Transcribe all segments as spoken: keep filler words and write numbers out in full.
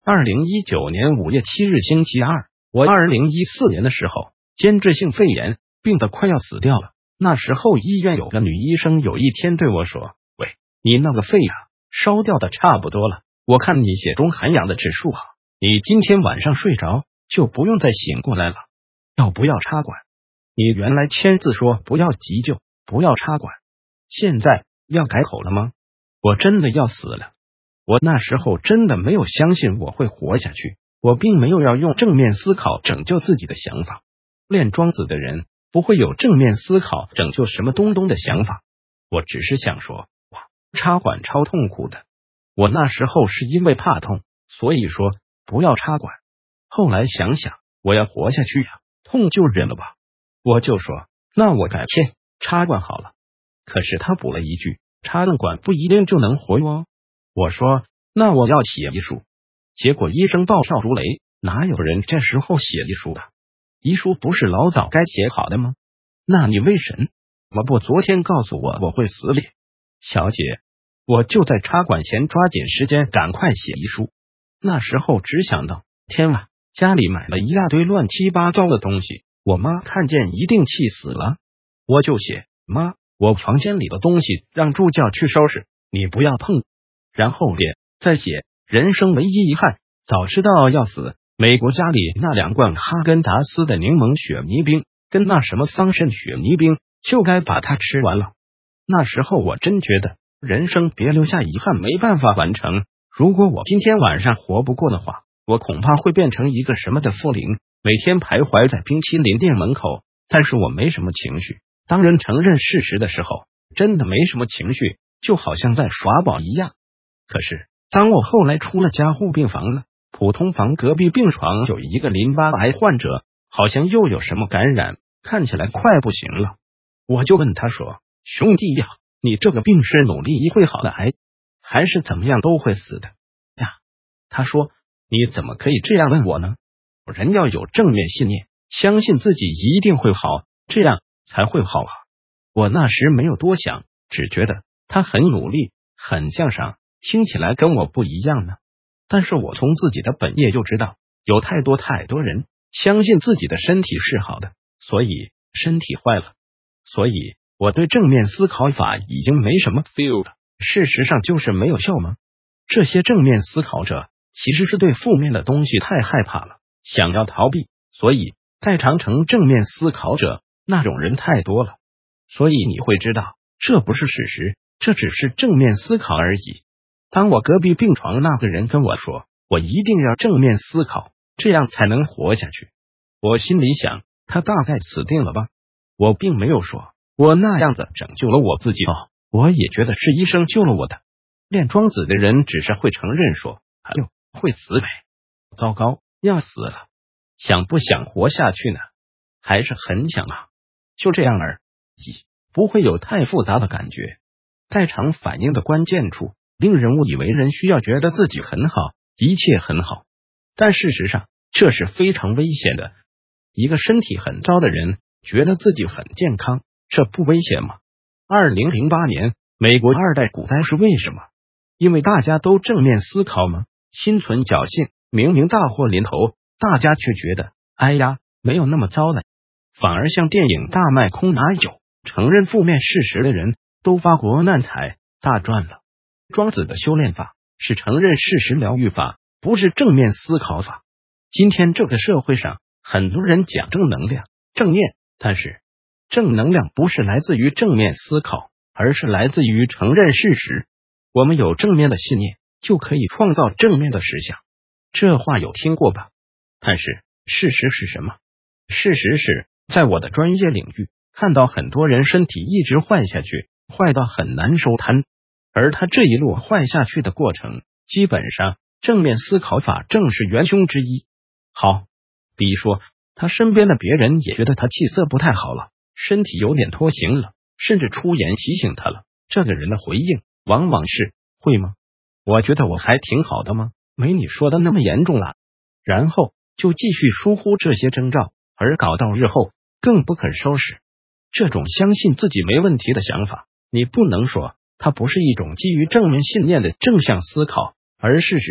二零一九年五月七日星期二，我二零一四年的时候间质性肺炎，病得快要死掉了。那时候医院有个女医生有一天对我说：“喂，你那个肺啊，烧掉的差不多了，我看你血中含氧的指数好，你今天晚上睡着就不用再醒过来了，要不要插管？你原来签字说不要急救，不要插管，现在要改口了吗？”我真的要死了。我那时候真的没有相信我会活下去，我并没有要用正面思考拯救自己的想法。练庄子的人不会有正面思考拯救什么东东的想法。我只是想说，哇，插管超痛苦的。我那时候是因为怕痛，所以说不要插管。后来想想，我要活下去呀、啊，痛就忍了吧。我就说，那我改签插管好了。可是他补了一句，插顿管不一定就能活哟。我说，那我要写遗书。结果医生暴跳如雷，哪有人这时候写遗书的？遗书不是老早该写好的吗？那你为什么不昨天告诉我我会死哩？小姐，我就在插管前抓紧时间赶快写遗书。那时候只想到，天啊，家里买了一大堆乱七八糟的东西，我妈看见一定气死了。我就写，妈，我房间里的东西让助教去收拾，你不要碰。然后边再写，人生唯一遗憾，早知道要死。美国家里那两罐哈根达斯的柠檬雪泥冰跟那什么桑葚雪泥冰，就该把它吃完了。那时候我真觉得人生别留下遗憾，没办法完成。如果我今天晚上活不过的话，我恐怕会变成一个什么的富灵，每天徘徊在冰淇淋店门口。但是我没什么情绪，当人承认事实的时候，真的没什么情绪，就好像在耍宝一样。可是当我后来出了加护病房了，普通房隔壁病床有一个淋巴癌患者，好像又有什么感染，看起来快不行了。我就问他说，兄弟呀，你这个病是努力会好的癌，还是怎么样都会死的呀？他说，你怎么可以这样问我呢？人要有正面信念，相信自己一定会好，这样才会好啊。我那时没有多想，只觉得他很努力，很向上，听起来跟我不一样呢。但是我从自己的本业就知道，有太多太多人相信自己的身体是好的，所以身体坏了。所以我对正面思考法已经没什么 feel 了。事实上就是没有效吗？这些正面思考者其实是对负面的东西太害怕了，想要逃避，所以代偿成正面思考者那种人太多了。所以你会知道，这不是事实，这只是正面思考而已。当我隔壁病床那个人跟我说，我一定要正面思考，这样才能活下去。我心里想，他大概死定了吧？我并没有说我那样子拯救了我自己哦，我也觉得是医生救了我的。练庄子的人只是会承认说，哎呦，会死呗。糟糕，要死了。想不想活下去呢？还是很想啊。就这样而已，不会有太复杂的感觉。代偿反应的关键处，令人误以为人需要觉得自己很好，一切很好，但事实上这是非常危险的。一个身体很糟的人觉得自己很健康，这不危险吗？二零零八年美国二代股灾是为什么？因为大家都正面思考吗？心存侥幸，明明大祸临头，大家却觉得哎呀，没有那么糟了，反而像电影大卖空哪有，承认负面事实的人都发国难财，大赚了。庄子的修炼法是承认事实疗愈法，不是正面思考法。今天这个社会上很多人讲正能量、正念，但是正能量不是来自于正面思考，而是来自于承认事实。我们有正面的信念，就可以创造正面的实相。这话有听过吧？但是事实是什么？事实是在我的专业领域，看到很多人身体一直坏下去，坏到很难收摊。而他这一路坏下去的过程，基本上正面思考法正是元凶之一。好，比如说他身边的别人也觉得他气色不太好了，身体有点脱形了，甚至出言提醒他了，这个人的回应往往是会吗？我觉得我还挺好的吗？没你说的那么严重啦。然后就继续疏忽这些征兆，而搞到日后更不肯收拾。这种相信自己没问题的想法，你不能说它不是一种基于正面信念的正向思考，而事实上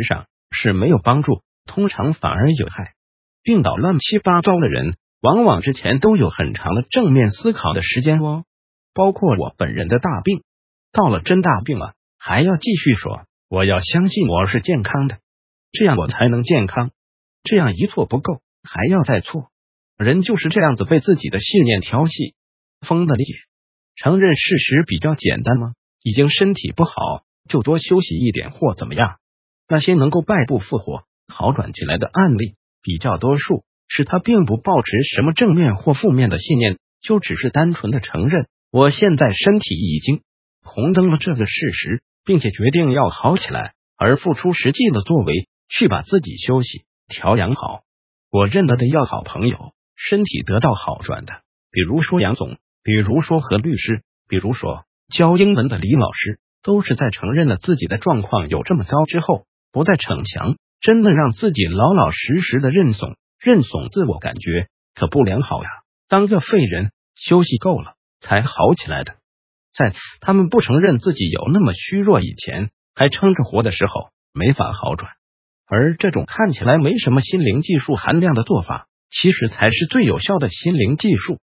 是没有帮助，通常反而有害。病倒乱七八糟的人，往往之前都有很长的正面思考的时间哦。包括我本人的大病，到了真大病了，还要继续说我要相信我是健康的，这样我才能健康。这样一错不够，还要再错。人就是这样子被自己的信念调戏。疯的理解，承认事实比较简单吗？已经身体不好，就多休息一点或怎么样。那些能够败不复活、好转起来的案例，比较多数是他并不抱持什么正面或负面的信念，就只是单纯的承认我现在身体已经红灯了这个事实，并且决定要好起来，而付出实际的作为去把自己休息调养好。我认得的要好朋友身体得到好转的，比如说杨总，比如说何律师，比如说教英文的李老师，都是在承认了自己的状况有这么糟之后，不再逞强，真的让自己老老实实的认怂，认怂自我感觉可不良好呀，当个废人，休息够了才好起来的。在他们不承认自己有那么虚弱以前，还撑着活的时候，没法好转。而这种看起来没什么心灵技术含量的做法，其实才是最有效的心灵技术。